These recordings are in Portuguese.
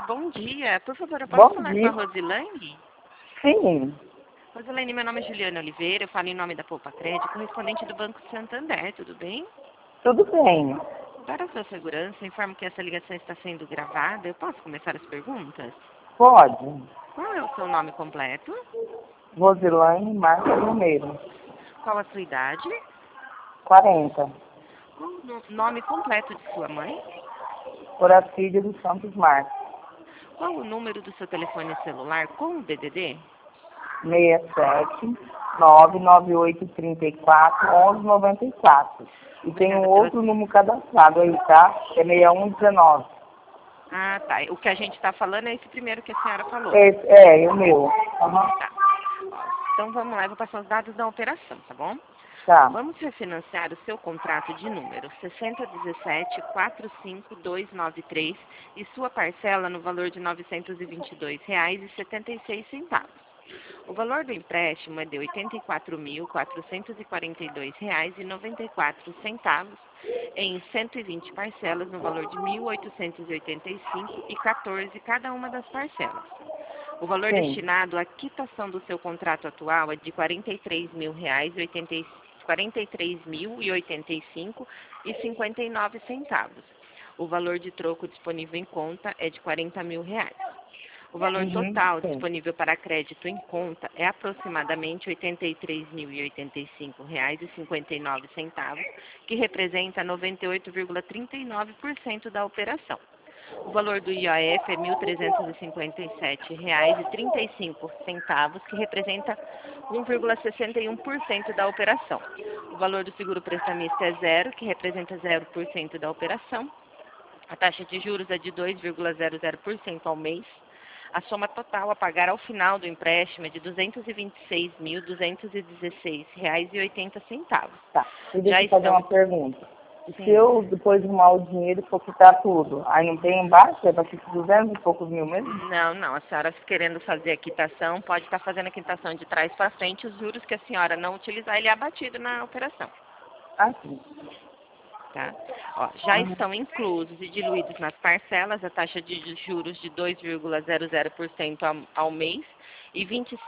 Bom dia. Por favor, eu posso Bom falar dia. com a Rosilane? Sim. Rosilane, meu nome é Juliana Oliveira, eu falo em nome da Poupa Crédito, correspondente do Banco Santander, tudo bem? Tudo bem. Para a sua segurança, informo que essa ligação está sendo gravada. Eu posso começar as perguntas? Pode. Qual é o seu nome completo? Rosilane Marques Romero. Qual a sua idade? 40. Qual o nome completo de sua mãe? Horacília dos Santos Marques. Qual o número do seu telefone celular com o DDD? 67 998 34 1194. E tem um Obrigada outro número cadastrado aí, tá? Que é 6119. Ah, tá. O que a gente está falando é esse primeiro que a senhora falou. É o meu. Uhum. Tá. Ó, então vamos lá, eu vou passar os dados da operação, tá bom? Tá. Vamos refinanciar o seu contrato de número 6017-45293 e sua parcela no valor de R$ 922,76. O valor do empréstimo é de R$ 84.442,94 em 120 parcelas no valor de R$ 1.885,14 cada uma das parcelas. O valor Sim. destinado à quitação do seu contrato atual é de R$ 43.085,59. O valor de troco disponível em conta é de R$ 40.000. O valor total Sim. disponível para crédito em conta é aproximadamente R$ 83.085,59, que representa 98,39% da operação. O valor do IOF é R$ 1.357,35, que representa 1,61% da operação. O valor do seguro prestamista é zero, que representa 0% da operação. A taxa de juros é de 2,00% ao mês. A soma total a pagar ao final do empréstimo é de R$ 226.216,80. Tá. E deixa Já eu fazer estão... uma pergunta. E Sim. se eu depois arrumar o dinheiro for quitar tudo, aí não tem embaixo? É para ficar 200 e poucos mil mesmo? Não. A senhora querendo fazer a quitação, pode estar fazendo a quitação de trás para frente. Os juros que a senhora não utilizar, ele é abatido na operação. Ah, sim. Tá? Ó, já estão inclusos e diluídos nas parcelas a taxa de juros de 2,00% ao mês e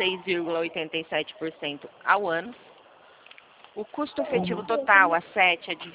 26,87% ao ano. O custo efetivo total a 7 é de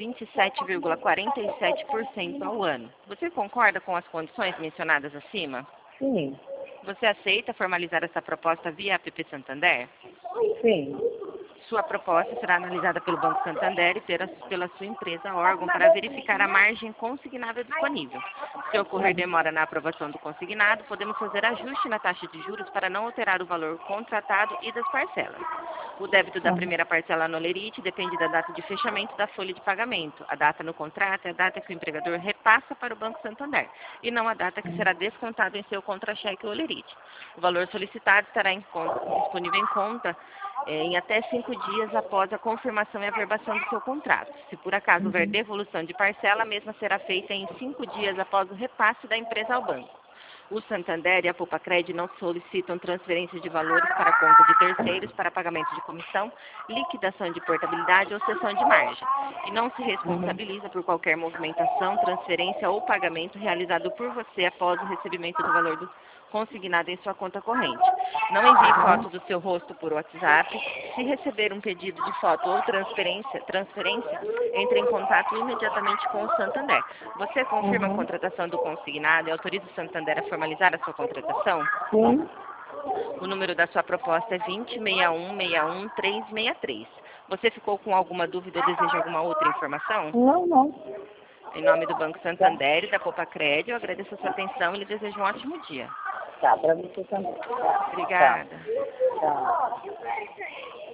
27,47% ao ano. Você concorda com as condições mencionadas acima? Sim. Você aceita formalizar essa proposta via app Santander? Sim. Sua proposta será analisada pelo Banco Santander e pela sua empresa órgão para verificar a margem consignável disponível. Se ocorrer demora na aprovação do consignado, podemos fazer ajuste na taxa de juros para não alterar o valor contratado e das parcelas. O débito da primeira parcela no Olerite depende da data de fechamento da folha de pagamento. A data no contrato é a data que o empregador repassa para o Banco Santander e não a data que será descontado em seu contra-cheque Olerite. O valor solicitado estará disponível em conta em até 5 dias após a confirmação e averbação do seu contrato. Se por acaso houver devolução de parcela, a mesma será feita em 5 dias após o repasse da empresa ao banco. O Santander e a Poupa Crédito não solicitam transferência de valores para a conta de terceiros para pagamento de comissão, liquidação de portabilidade ou cessão de margem, e não se responsabiliza por qualquer movimentação, transferência ou pagamento realizado por você após o recebimento do valor consignado em sua conta corrente. Não envie foto do seu rosto por WhatsApp. Se receber um pedido de foto ou transferência, entre em contato imediatamente com o Santander. Você confirma a contratação do consignado e autoriza o Santander a formalizar a sua contratação? Sim. O número da sua proposta é 2061616363. Você ficou com alguma dúvida ou deseja alguma outra informação? Não. Em nome do Banco Santander e da Poupa Crédito, eu agradeço a sua atenção e lhe desejo um ótimo dia. Tá, para você também. Obrigada. Tá.